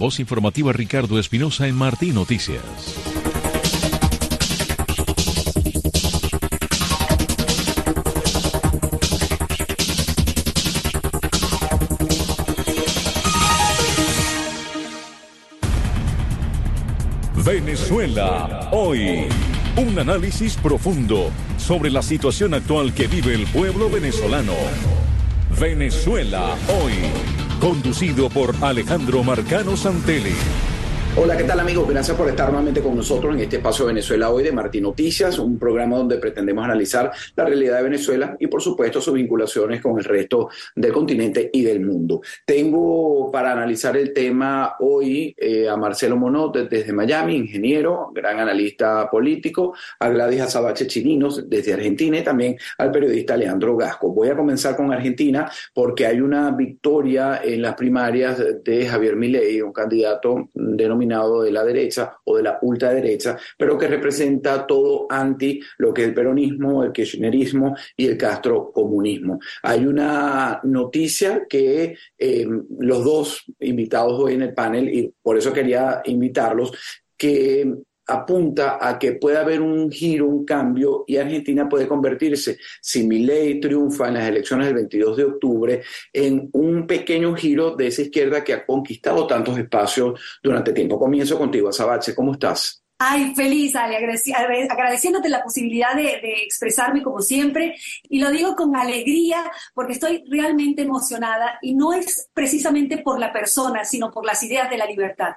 voz informativa Ricardo Espinosa en Martín Noticias. Venezuela hoy. Un análisis profundo sobre la situación actual que vive el pueblo venezolano. Venezuela hoy. Conducido por Alejandro Marcano Santelli. Hola, ¿qué tal, amigos? Gracias por estar nuevamente con nosotros en este espacio Venezuela Hoy de Martín Noticias, un programa donde pretendemos analizar la realidad de Venezuela y, por supuesto, sus vinculaciones con el resto del continente y del mundo. Tengo para analizar el tema hoy a Marcelo Monod desde Miami, ingeniero, gran analista político, a Gladys Azabache Chirinos desde Argentina y también al periodista Leandro Gasco. Voy a comenzar con Argentina porque hay una victoria en las primarias de Javier Milei, un candidato denominado de la derecha o de la ultraderecha, pero que representa todo anti lo que es el peronismo, el kirchnerismo y el castrocomunismo. Hay una noticia que los dos invitados hoy en el panel, y por eso quería invitarlos, que apunta a que puede haber un giro, un cambio, y Argentina puede convertirse, si Milei triunfa en las elecciones del 22 de octubre, en un pequeño giro de esa izquierda que ha conquistado tantos espacios durante tiempo. Comienzo contigo, Azabache, ¿cómo estás? Ay, feliz, Ale, agradeciéndote la posibilidad de expresarme como siempre, y lo digo con alegría porque estoy realmente emocionada, y no es precisamente por la persona, sino por las ideas de la libertad.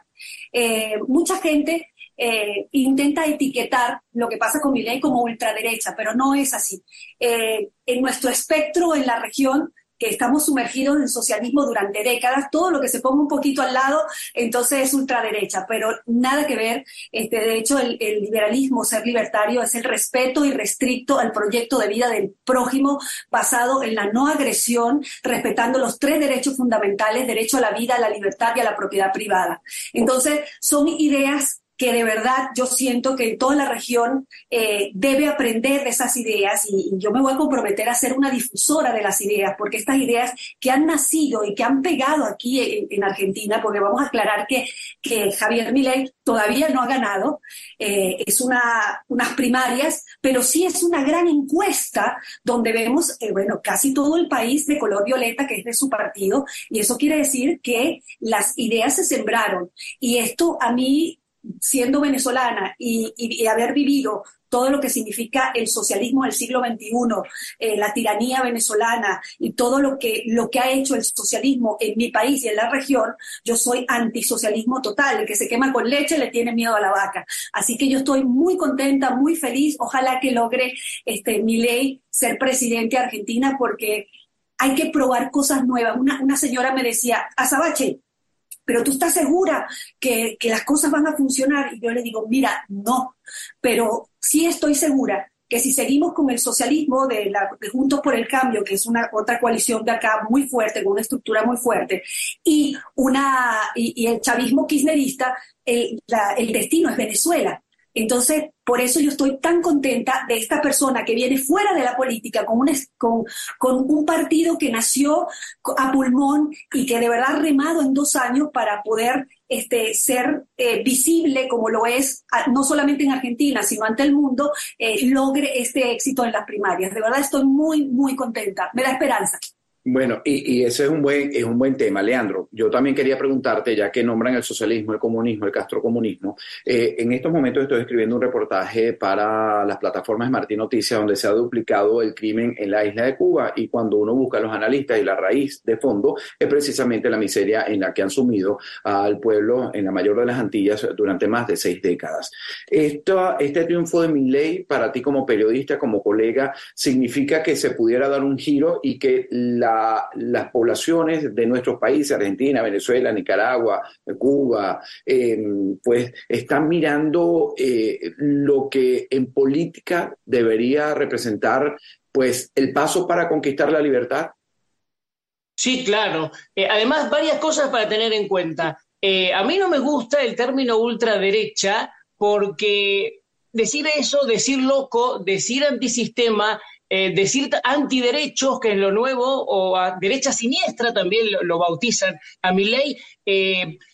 Mucha gente intenta etiquetar lo que pasa con Milei como ultraderecha, pero no es así. En nuestro espectro en la región, que estamos sumergidos en socialismo durante décadas, todo lo que se ponga un poquito al lado, entonces es ultraderecha, pero nada que ver. De hecho, el liberalismo, ser libertario, es el respeto irrestricto al proyecto de vida del prójimo, basado en la no agresión, respetando los 3 derechos fundamentales: derecho a la vida, a la libertad y a la propiedad privada. Entonces, son ideas que de verdad yo siento que toda la región debe aprender de esas ideas, y yo me voy a comprometer a ser una difusora de las ideas, porque estas ideas que han nacido y que han pegado aquí en Argentina, porque vamos a aclarar que Javier Milei todavía no ha ganado, es unas primarias, pero sí es una gran encuesta donde vemos, casi todo el país de color violeta, que es de su partido, y eso quiere decir que las ideas se sembraron, y esto a mí, siendo venezolana y haber vivido todo lo que significa el socialismo del siglo XXI, la tiranía venezolana y todo lo que ha hecho el socialismo en mi país y en la región, yo soy antisocialismo total. El que se quema con leche le tiene miedo a la vaca. Así que yo estoy muy contenta, muy feliz. Ojalá que logre Milei ser presidente de Argentina, porque hay que probar cosas nuevas. Una señora me decía: Azabache, ¿pero tú estás segura que las cosas van a funcionar? Y yo le digo, mira, no, pero sí estoy segura que si seguimos con el socialismo de Juntos por el Cambio, que es una otra coalición de acá muy fuerte, con una estructura muy fuerte, y el chavismo kirchnerista, el destino es Venezuela. Entonces, por eso yo estoy tan contenta de esta persona que viene fuera de la política, con un partido que nació a pulmón y que de verdad ha remado en 2 años para poder ser visible, como lo es no solamente en Argentina, sino ante el mundo, logre este éxito en las primarias. De verdad estoy muy, muy contenta. Me da esperanza. Bueno, y ese es un buen tema, Leandro. Yo también quería preguntarte, ya que nombran el socialismo, el comunismo, el castrocomunismo, en estos momentos estoy escribiendo un reportaje para las plataformas de Martín Noticias, donde se ha duplicado el crimen en la isla de Cuba, y cuando uno busca a los analistas y la raíz de fondo es precisamente la miseria en la que han sumido al pueblo en la mayor de las Antillas durante más de 6 décadas. Este triunfo de Milei, para ti como periodista, como colega, significa que se pudiera dar un giro y que las poblaciones de nuestros países, Argentina, Venezuela, Nicaragua, Cuba, pues están mirando lo que en política debería representar, pues, el paso para conquistar la libertad? Sí, claro. Además, varias cosas para tener en cuenta. A mí no me gusta el término ultraderecha, porque decir eso, decir loco, decir antisistema, decir antiderechos, que es lo nuevo, o a derecha siniestra también lo bautizan a Milei,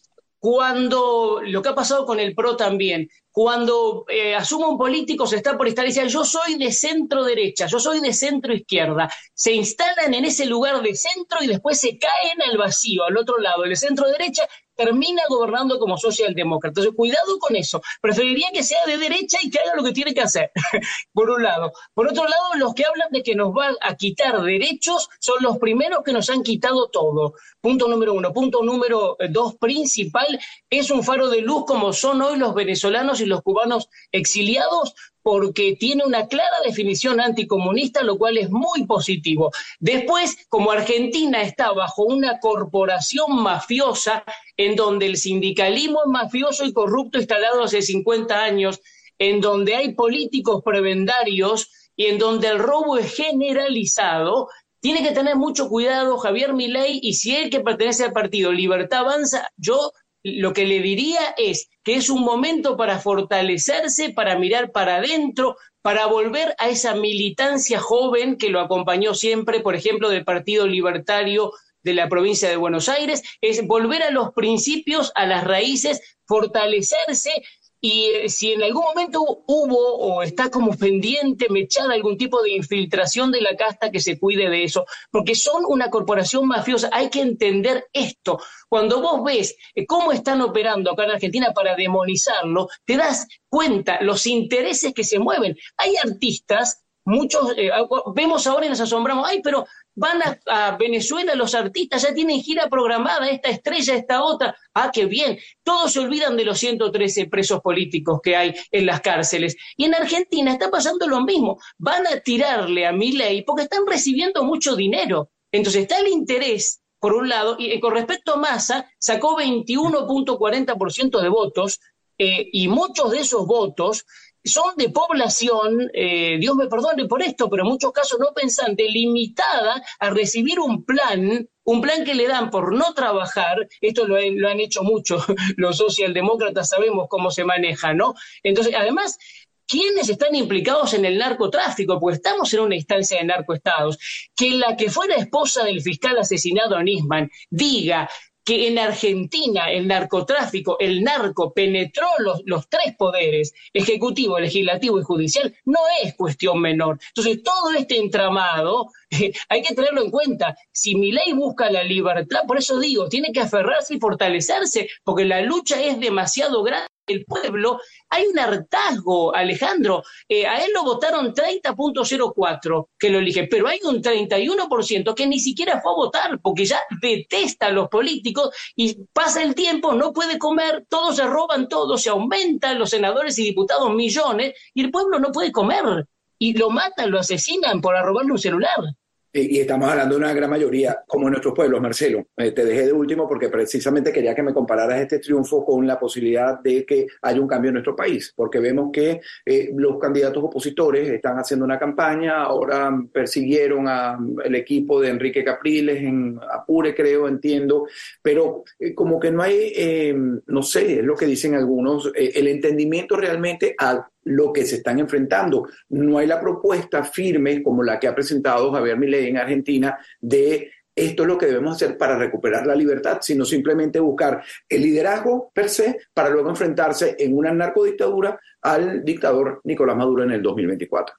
cuando, lo que ha pasado con el PRO también, cuando asume un político se está por instalar y dice, yo soy de centro derecha, yo soy de centro izquierda, se instalan en ese lugar de centro y después se caen al vacío, al otro lado, el de centro derecha termina gobernando como socialdemócrata. Entonces, cuidado con eso. Preferiría que sea de derecha y que haga lo que tiene que hacer, por un lado. Por otro lado, los que hablan de que nos van a quitar derechos son los primeros que nos han quitado todo. Punto número 1. Punto número 2, principal, es un faro de luz como son hoy los venezolanos y los cubanos exiliados, porque tiene una clara definición anticomunista, lo cual es muy positivo. Después, como Argentina está bajo una corporación mafiosa, en donde el sindicalismo es mafioso y corrupto instalado hace 50 años, en donde hay políticos prebendarios y en donde el robo es generalizado, tiene que tener mucho cuidado Javier Milei, y si él, que pertenece al partido Libertad Avanza, yo lo que le diría es que es un momento para fortalecerse, para mirar para adentro, para volver a esa militancia joven que lo acompañó siempre, por ejemplo, del Partido Libertario de la provincia de Buenos Aires, es volver a los principios, a las raíces, fortalecerse. Y si en algún momento hubo o está como pendiente, mechada algún tipo de infiltración de la casta, que se cuide de eso, porque son una corporación mafiosa. Hay que entender esto. Cuando vos ves cómo están operando acá en Argentina para demonizarlo, te das cuenta los intereses que se mueven. Hay artistas, muchos, vemos ahora y nos asombramos, ay, pero van a Venezuela los artistas, ya tienen gira programada, esta estrella, esta otra. Ah, qué bien. Todos se olvidan de los 113 presos políticos que hay en las cárceles. Y en Argentina está pasando lo mismo. Van a tirarle a Milei porque están recibiendo mucho dinero. Entonces está el interés, por un lado, y con respecto a Massa, sacó 21.40% de votos, y muchos de esos votos son de población, Dios me perdone por esto, pero en muchos casos no pensante, limitada a recibir un plan que le dan por no trabajar. Esto lo han hecho mucho los socialdemócratas, sabemos cómo se maneja, ¿no? Entonces, además, ¿quiénes están implicados en el narcotráfico? Porque estamos en una instancia de narcoestados. Que la que fuera esposa del fiscal asesinado a Nisman diga que en Argentina el narcotráfico, el narco penetró los tres poderes, ejecutivo, legislativo y judicial, no es cuestión menor. Entonces, todo este entramado hay que tenerlo en cuenta. Si Milei busca la libertad, por eso digo, tiene que aferrarse y fortalecerse, porque la lucha es demasiado grande. El pueblo, hay un hartazgo, Alejandro. A él lo votaron 30.04 que lo elige, pero hay un 31% que ni siquiera fue a votar porque ya detesta a los políticos, y pasa el tiempo, no puede comer, todos se roban todo, se aumentan los senadores y diputados millones, y el pueblo no puede comer, y lo matan, lo asesinan por robarle un celular. Y estamos hablando de una gran mayoría, como en nuestros pueblos, Marcelo. Te dejé de último porque precisamente quería que me compararas este triunfo con la posibilidad de que haya un cambio en nuestro país, porque vemos que los candidatos opositores están haciendo una campaña, ahora persiguieron al equipo de Enrique Capriles en Apure, creo, entiendo, pero como que no hay, no sé, es lo que dicen algunos, el entendimiento realmente a lo que se están enfrentando. No hay la propuesta firme como la que ha presentado Javier Milei en Argentina de esto es lo que debemos hacer para recuperar la libertad, sino simplemente buscar el liderazgo per se para luego enfrentarse en una narcodictadura al dictador Nicolás Maduro en el 2024.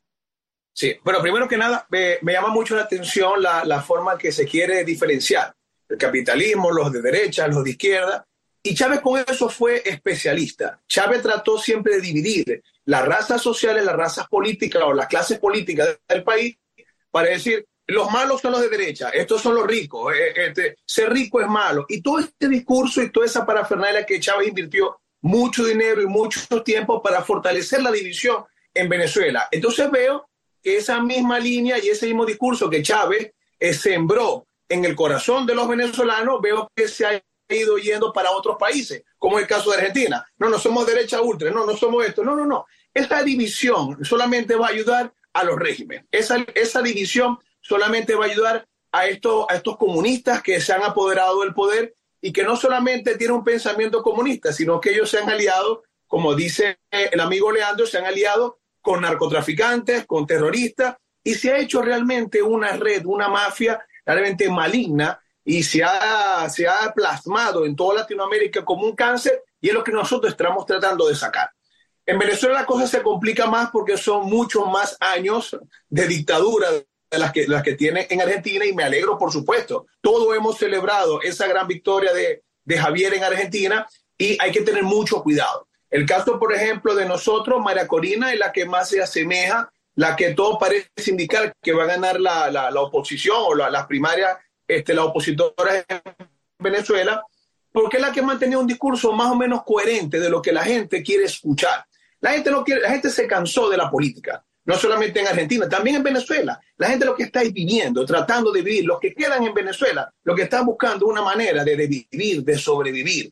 Sí, bueno, primero que nada, me llama mucho la atención la forma que se quiere diferenciar el capitalismo, los de derecha, los de izquierda. Y Chávez con eso fue especialista. Chávez trató siempre de dividir las razas sociales, las razas políticas o las clases políticas del país para decir, los malos son los de derecha, estos son los ricos, ser rico es malo. Y todo este discurso y toda esa parafernalia que Chávez invirtió mucho dinero y mucho tiempo para fortalecer la división en Venezuela. Entonces veo que esa misma línea y ese mismo discurso que Chávez sembró en el corazón de los venezolanos, veo que se ha ido yendo para otros países, como el caso de Argentina. No somos derecha ultra, no somos esto, no. Esta división solamente va a ayudar a los regímenes. Esa división solamente va a ayudar a estos comunistas que se han apoderado del poder y que no solamente tienen un pensamiento comunista, sino que ellos se han aliado, como dice el amigo Leandro, se han aliado con narcotraficantes, con terroristas, y se ha hecho realmente una red, una mafia realmente maligna, y se ha plasmado en toda Latinoamérica como un cáncer, y es lo que nosotros estamos tratando de sacar. En Venezuela la cosa se complica más porque son muchos más años de dictadura de las que tiene en Argentina, y me alegro, por supuesto. Todos hemos celebrado esa gran victoria de Javier en Argentina, y hay que tener mucho cuidado. El caso, por ejemplo, de nosotros, María Corina es la que más se asemeja, la que todo parece indicar que va a ganar la oposición o las primarias, la opositora en Venezuela, porque es la que ha mantenido un discurso más o menos coherente de lo que la gente quiere escuchar. La gente se cansó de la política, no solamente en Argentina, también en Venezuela. La gente lo que está es viviendo, tratando de vivir. Los que quedan en Venezuela, lo que están buscando una manera de vivir, de sobrevivir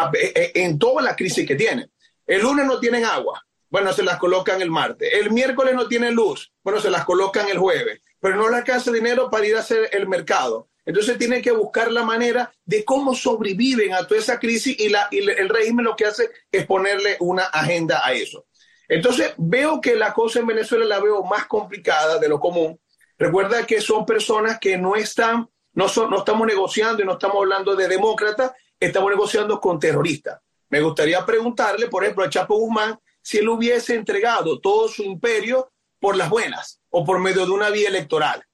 en toda la crisis que tienen. El lunes no tienen agua, bueno, se las colocan el martes. El miércoles no tienen luz, bueno, se las colocan el jueves. Pero no les alcanza dinero para ir a hacer el mercado. Entonces tienen que buscar la manera de cómo sobreviven a toda esa crisis, y el régimen lo que hace es ponerle una agenda a eso. Entonces veo que la cosa en Venezuela la veo más complicada de lo común. Recuerda que son personas que no estamos negociando, y no estamos hablando de demócratas, estamos negociando con terroristas. Me gustaría preguntarle, por ejemplo, a Chapo Guzmán, si él hubiese entregado todo su imperio por las buenas o por medio de una vía electoral.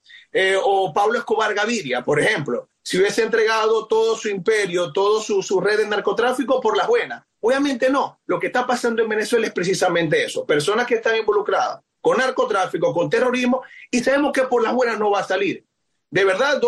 O Pablo Escobar Gaviria, por ejemplo, si hubiese entregado todo su imperio, toda su red de narcotráfico por las buenas. Obviamente no. Lo que está pasando en Venezuela es precisamente eso. Personas que están involucradas con narcotráfico, con terrorismo, y sabemos que por las buenas no va a salir. De verdad,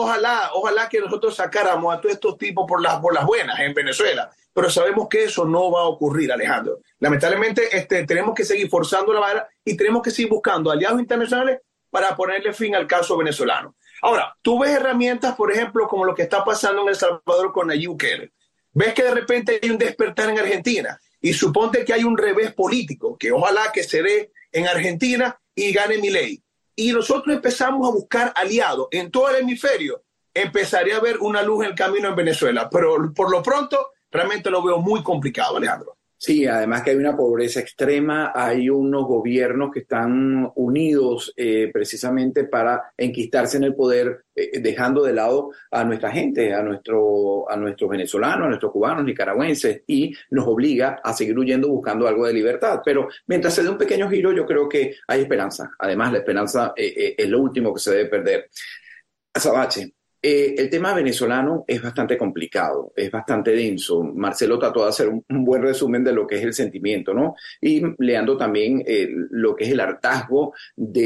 ojalá que nosotros sacáramos a todos estos tipos por las buenas en Venezuela, pero sabemos que eso no va a ocurrir, Alejandro. Lamentablemente tenemos que seguir forzando la vara, y tenemos que seguir buscando aliados internacionales para ponerle fin al caso venezolano. Ahora, tú ves herramientas, por ejemplo, como lo que está pasando en El Salvador con Nayib Bukele. Ves que de repente hay un despertar en Argentina, y suponte que hay un revés político, que ojalá que se dé en Argentina y gane Milei. Y nosotros empezamos a buscar aliados en todo el hemisferio. Empezaría a haber una luz en el camino en Venezuela, pero por lo pronto realmente lo veo muy complicado, Alejandro. Sí, además que hay una pobreza extrema, hay unos gobiernos que están unidos precisamente para enquistarse en el poder, dejando de lado a nuestra gente, a nuestros venezolanos, a nuestros cubanos, nicaragüenses, y nos obliga a seguir huyendo buscando algo de libertad. Pero mientras se dé un pequeño giro, yo creo que hay esperanza. Además, la esperanza es lo último que se debe perder. Azabache. El tema venezolano es bastante complicado, es bastante denso. Marcelo trató de hacer un buen resumen de lo que es el sentimiento, ¿no? Y leando también lo que es el hartazgo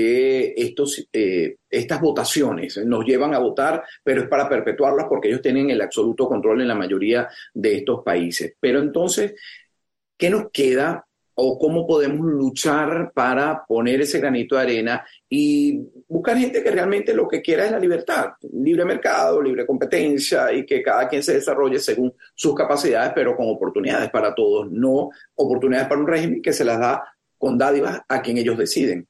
de estas votaciones. Nos llevan a votar, pero es para perpetuarlas porque ellos tienen el absoluto control en la mayoría de estos países. Pero entonces, ¿qué nos queda? ¿O cómo podemos luchar para poner ese granito de arena y buscar gente que realmente lo que quiera es la libertad, libre mercado, libre competencia, y que cada quien se desarrolle según sus capacidades, pero con oportunidades para todos, no oportunidades para un régimen que se las da con dádivas a quien ellos deciden?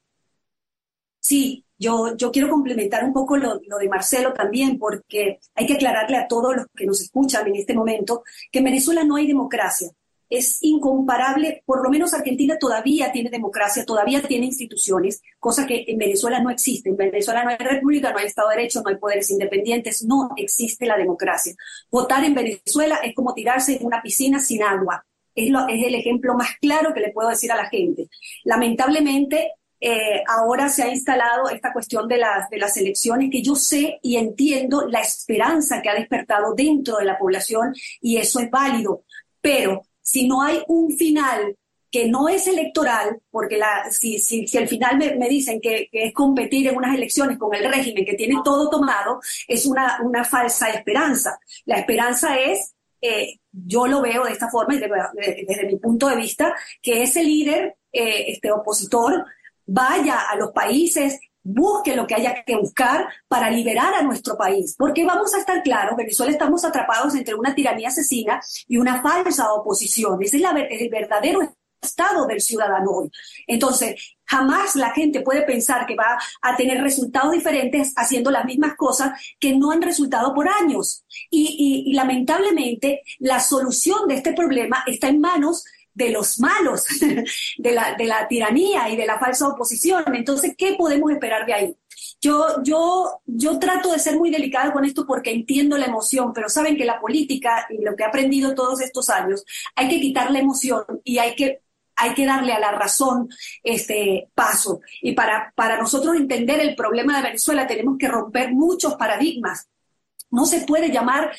Sí, yo quiero complementar un poco lo de Marcelo también, porque hay que aclararle a todos los que nos escuchan en este momento que en Venezuela no hay democracia. Es incomparable, por lo menos Argentina todavía tiene democracia, todavía tiene instituciones, cosa que en Venezuela no existe. En Venezuela no hay república, no hay Estado de Derecho, no hay poderes independientes, no existe la democracia. Votar en Venezuela es como tirarse en una piscina sin agua. Es el ejemplo más claro que le puedo decir a la gente. Lamentablemente, ahora se ha instalado esta cuestión de las elecciones, que yo sé y entiendo la esperanza que ha despertado dentro de la población, y eso es válido, pero si no hay un final que no es electoral, porque si al final me dicen que es competir en unas elecciones con el régimen que tiene todo tomado, es una falsa esperanza. La esperanza es, yo lo veo de esta forma, desde mi punto de vista, que ese líder, opositor, vaya a los países, busque lo que haya que buscar para liberar a nuestro país. Porque vamos a estar claros, Venezuela estamos atrapados entre una tiranía asesina y una falsa oposición. Ese es el verdadero estado del ciudadano hoy. Entonces, jamás la gente puede pensar que va a tener resultados diferentes haciendo las mismas cosas que no han resultado por años. Y lamentablemente, la solución de este problema está en manos de los malos, de la tiranía y de la falsa oposición. Entonces, ¿qué podemos esperar de ahí? Yo trato de ser muy delicada con esto porque entiendo la emoción, pero saben que la política, y lo que he aprendido todos estos años, hay que quitar la emoción y hay que darle a la razón paso. Y para nosotros entender el problema de Venezuela tenemos que romper muchos paradigmas. No se puede llamar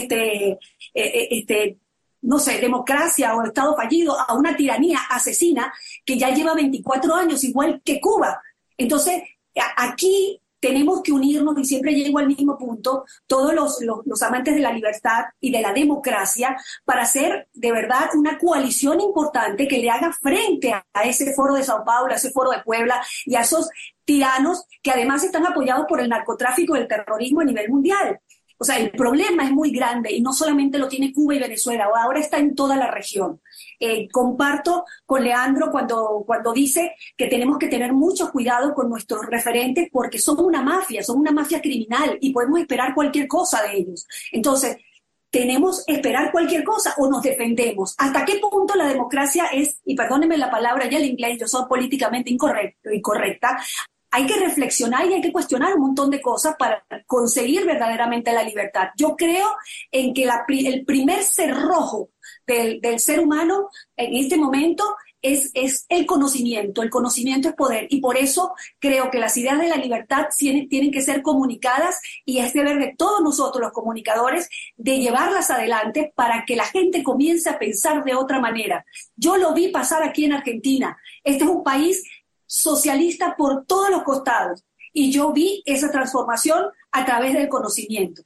no sé, democracia o Estado fallido a una tiranía asesina que ya lleva 24 años, igual que Cuba. Entonces, aquí tenemos que unirnos, y siempre llego al mismo punto, todos los amantes de la libertad y de la democracia, para hacer de verdad una coalición importante que le haga frente a ese foro de Sao Paulo, a ese foro de Puebla y a esos tiranos que además están apoyados por el narcotráfico y el terrorismo a nivel mundial. O sea, el problema es muy grande y no solamente lo tiene Cuba y Venezuela, ahora está en toda la región. Comparto con Leandro cuando dice que tenemos que tener mucho cuidado con nuestros referentes porque son una mafia criminal y podemos esperar cualquier cosa de ellos. Entonces, ¿tenemos que esperar cualquier cosa o nos defendemos? ¿Hasta qué punto la democracia es, y perdónenme la palabra ya el inglés, yo soy políticamente incorrecta, hay que reflexionar y hay que cuestionar un montón de cosas para conseguir verdaderamente la libertad. Yo creo en que el primer cerrojo del ser humano en este momento es el conocimiento. El conocimiento es poder y por eso creo que las ideas de la libertad tienen que ser comunicadas y es deber de todos nosotros los comunicadores de llevarlas adelante para que la gente comience a pensar de otra manera. Yo lo vi pasar aquí en Argentina. Este es un país socialista por todos los costados y yo vi esa transformación a través del conocimiento.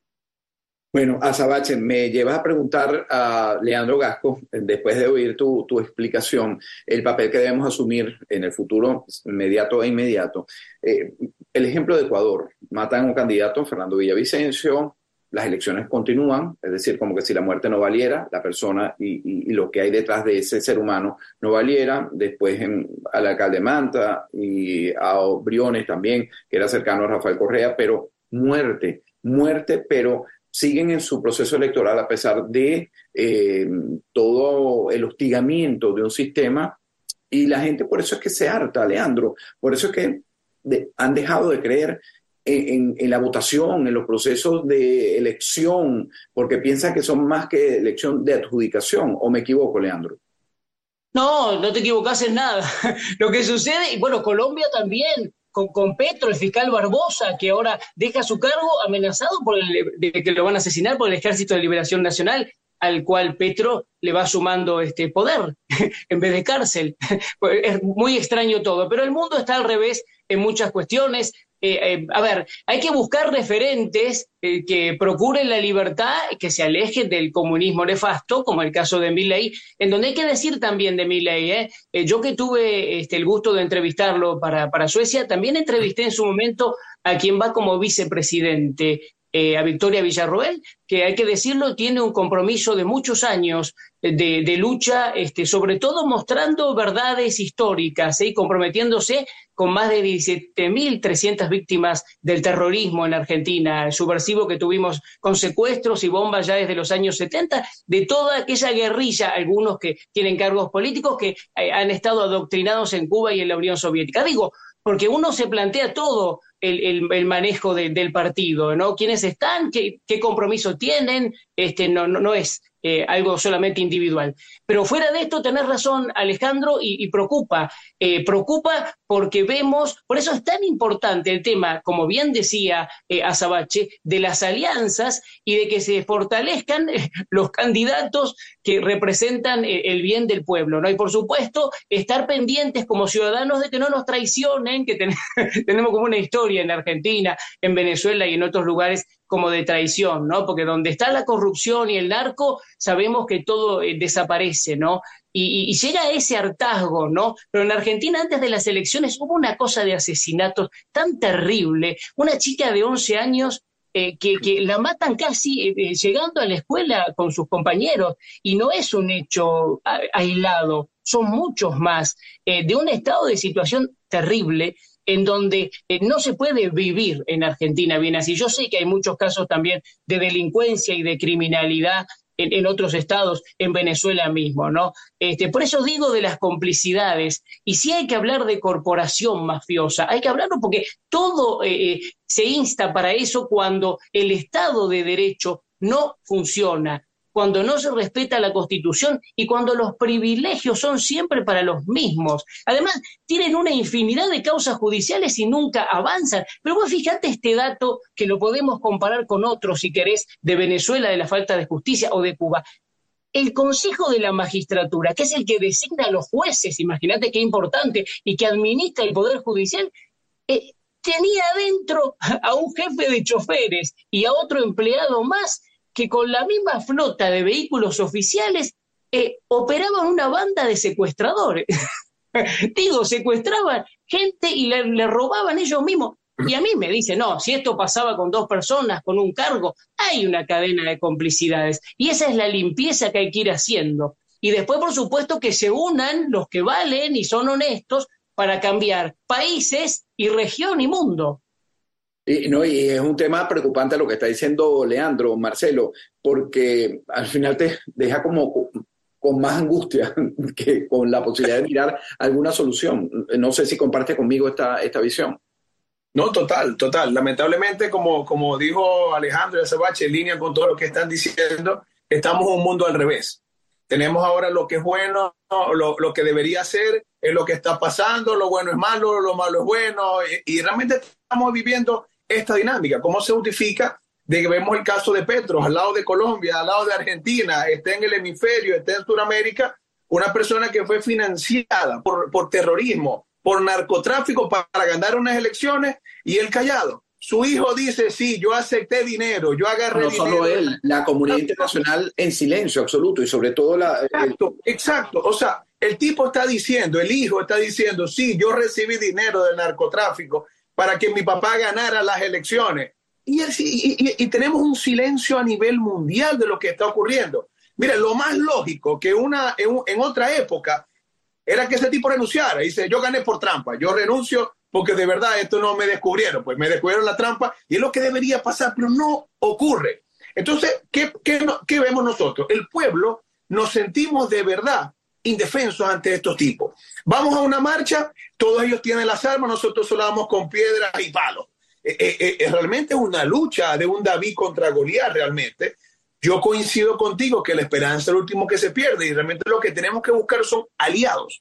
Bueno, Azabache, me llevas a preguntar a Leandro Gasco, después de oír tu explicación, el papel que debemos asumir en el futuro inmediato. El ejemplo de Ecuador, matan a un candidato, Fernando Villavicencio, las elecciones continúan, es decir, como que si la muerte no valiera, la persona y lo que hay detrás de ese ser humano no valiera. Después al alcalde Manta y a Briones también, que era cercano a Rafael Correa, pero muerte, pero siguen en su proceso electoral a pesar de todo el hostigamiento de un sistema y la gente por eso es que se harta, Leandro, por eso es que han dejado de creer en la votación, en los procesos de elección, porque piensan que son más que elección de adjudicación, ¿o me equivoco, Leandro? No, no te equivocás en nada. Lo que sucede, y bueno, Colombia también, con Petro, el fiscal Barbosa, que ahora deja su cargo amenazado de que lo van a asesinar por el Ejército de Liberación Nacional, al cual Petro le va sumando poder en vez de cárcel. Es muy extraño todo, pero el mundo está al revés en muchas cuestiones. A ver, hay que buscar referentes que procuren la libertad, que se alejen del comunismo nefasto, como el caso de Milei, en donde hay que decir también de Milei, yo que tuve el gusto de entrevistarlo para Suecia, también entrevisté en su momento a quien va como vicepresidente, a Victoria Villarroel, que hay que decirlo, tiene un compromiso de muchos años de lucha, sobre todo mostrando verdades históricas y comprometiéndose con más de 17.300 víctimas del terrorismo en Argentina, subversivo que tuvimos con secuestros y bombas ya desde los años 70, de toda aquella guerrilla, algunos que tienen cargos políticos que han estado adoctrinados en Cuba y en la Unión Soviética. Digo, porque uno se plantea todo el manejo del partido, ¿no? ¿Quiénes están? ¿Qué compromiso tienen? No es algo solamente individual. Pero fuera de esto, tenés razón, Alejandro, y preocupa porque vemos, por eso es tan importante el tema, como bien decía Azabache, de las alianzas y de que se fortalezcan los candidatos que representan el bien del pueblo, ¿no? Y por supuesto, estar pendientes como ciudadanos de que no nos traicionen, que tenemos como una historia en Argentina, en Venezuela y en otros lugares como de traición, ¿no? Porque donde está la corrupción y el narco, sabemos que todo desaparece, ¿no? Y llega a ese hartazgo, ¿no? Pero en Argentina, antes de las elecciones, hubo una cosa de asesinatos tan terrible. Una chica de 11 años que la matan casi llegando a la escuela con sus compañeros, y no es un hecho aislado, son muchos más, de un estado de situación terrible, en donde no se puede vivir en Argentina bien así. Yo sé que hay muchos casos también de delincuencia y de criminalidad en otros estados, en Venezuela mismo, ¿no? Por eso digo de las complicidades, y si hay que hablar de corporación mafiosa, hay que hablarlo porque todo se insta para eso cuando el Estado de Derecho no funciona, cuando no se respeta la Constitución y cuando los privilegios son siempre para los mismos. Además, tienen una infinidad de causas judiciales y nunca avanzan. Pero vos fíjate este dato que lo podemos comparar con otros, si querés, de Venezuela, de la falta de justicia, o de Cuba. El Consejo de la Magistratura, que es el que designa a los jueces, imagínate qué importante, y que administra el Poder Judicial, tenía adentro a un jefe de choferes y a otro empleado más que con la misma flota de vehículos oficiales operaban una banda de secuestradores. Digo, secuestraban gente y le robaban ellos mismos. Y a mí me dicen, no, si esto pasaba con 2 personas, con un cargo, hay una cadena de complicidades. Y esa es la limpieza que hay que ir haciendo. Y después, por supuesto, que se unan los que valen y son honestos para cambiar países y región y mundo. Y es un tema preocupante lo que está diciendo Leandro, Marcelo, porque al final te deja como con más angustia que con la posibilidad de mirar alguna solución. No sé si comparte conmigo esta visión. No, total. Lamentablemente, como dijo Alejandro y Azabache, en línea con todo lo que están diciendo, estamos en un mundo al revés. Tenemos ahora lo que es bueno, lo que debería ser, es lo que está pasando, lo bueno es malo, lo malo es bueno, y realmente estamos viviendo esta dinámica. ¿Cómo se justifica de que vemos el caso de Petro al lado de Colombia, al lado de Argentina, está en el hemisferio, está en Sudamérica, una persona que fue financiada por terrorismo, por narcotráfico para ganar unas elecciones, y él callado? Su hijo dice, sí, yo acepté dinero, yo agarré dinero. No solo él, la comunidad internacional en silencio absoluto, y sobre todo Exacto. O sea, el tipo está diciendo, el hijo está diciendo, sí, yo recibí dinero del narcotráfico para que mi papá ganara las elecciones. Y tenemos un silencio a nivel mundial de lo que está ocurriendo. Mira, lo más lógico que en otra época era que ese tipo renunciara. Dice, yo gané por trampa, yo renuncio porque de verdad esto no me descubrieron. Pues me descubrieron la trampa y es lo que debería pasar, pero no ocurre. Entonces, ¿qué vemos nosotros? El pueblo nos sentimos de verdad indefensos ante estos tipos. Vamos a una marcha, todos ellos tienen las armas, nosotros solo vamos con piedras y palos. Realmente es una lucha de un David contra Goliat realmente. Yo coincido contigo que la esperanza es el último que se pierde, y realmente lo que tenemos que buscar son aliados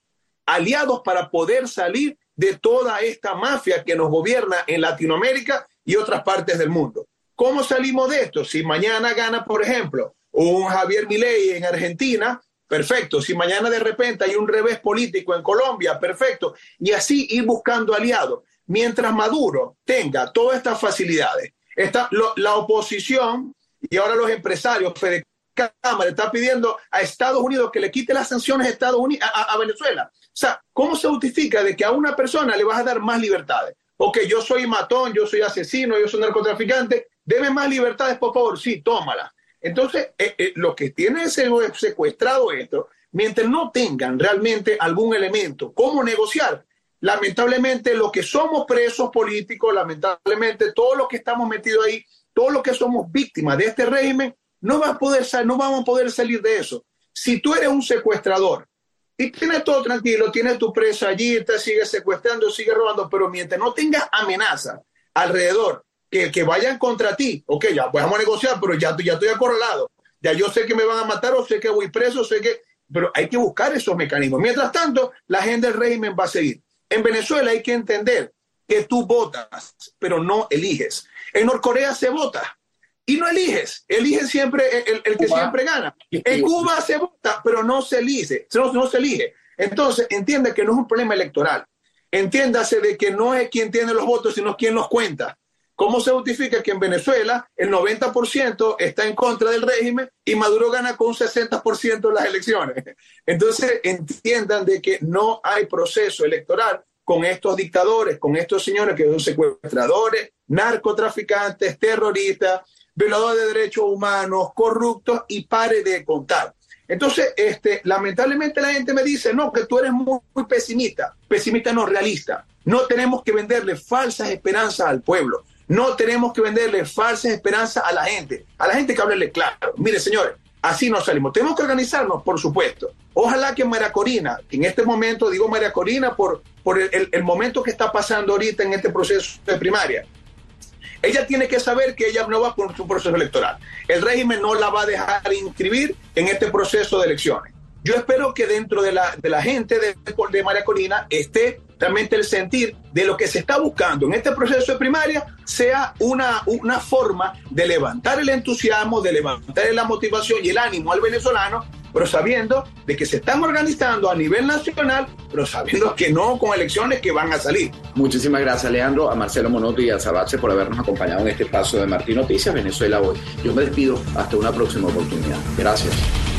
para poder salir de toda esta mafia que nos gobierna en Latinoamérica y otras partes del mundo. ¿Cómo salimos de esto? Si mañana gana, por ejemplo, un Javier Milei en Argentina, perfecto. Si mañana de repente hay un revés político en Colombia, perfecto. Y así ir buscando aliados. Mientras Maduro tenga todas estas facilidades, la oposición y ahora los empresarios, Fede Cámara, está pidiendo a Estados Unidos que le quite las sanciones a Estados Unidos, a Venezuela. O sea, ¿cómo se justifica de que a una persona le vas a dar más libertades? Ok, yo soy matón, yo soy asesino, yo soy narcotraficante, deme más libertades, por favor. Sí, tómala. Entonces, lo que tiene secuestrado esto, mientras no tengan realmente algún elemento, cómo negociar, lamentablemente los que somos presos políticos, lamentablemente todos los que estamos metidos ahí, todos los que somos víctimas de este régimen, no vamos a poder salir de eso. Si tú eres un secuestrador y tienes todo tranquilo, tienes tu presa allí, te sigues secuestrando, sigues robando, pero mientras no tengas amenaza alrededor, que vayan contra ti, ok, ya vamos a negociar, pero ya estoy acorralado, ya yo sé que me van a matar, o sé que voy preso, pero hay que buscar esos mecanismos. Mientras tanto, la agenda del régimen va a seguir. En Venezuela hay que entender que tú votas, pero no eliges. En Norcorea se vota y no eliges siempre el que siempre gana. En Cuba se vota, pero no se elige. No se elige. Entonces, entiende que no es un problema electoral. Entiéndase de que no es quien tiene los votos, sino quien los cuenta. ¿Cómo se justifica que en Venezuela el 90% está en contra del régimen y Maduro gana con un 60% en las elecciones? Entonces, entiendan de que no hay proceso electoral con estos dictadores, con estos señores que son secuestradores, narcotraficantes, terroristas, violadores de derechos humanos, corruptos, y pare de contar. Entonces, lamentablemente la gente me dice, no, que tú eres muy pesimista. Pesimista no, realista. No tenemos que venderle falsas esperanzas al pueblo. No tenemos que venderle falsas esperanzas a la gente. A la gente hay que hablarle claro. Mire, señores, así no salimos. Tenemos que organizarnos, por supuesto. Ojalá que María Corina, que en este momento, digo María Corina por el momento que está pasando ahorita en este proceso de primaria, ella tiene que saber que ella no va por su proceso electoral. El régimen no la va a dejar inscribir en este proceso de elecciones. Yo espero que dentro de la gente de María Corina esté realmente el sentir de lo que se está buscando en este proceso de primaria sea una forma de levantar el entusiasmo, de levantar la motivación y el ánimo al venezolano, pero sabiendo de que se están organizando a nivel nacional, pero sabiendo que no con elecciones que van a salir. Muchísimas gracias, Leandro, a Marcelo Monotti y a Sabache por habernos acompañado en este espacio de Martín Noticias, Venezuela Hoy. Yo me despido hasta una próxima oportunidad. Gracias.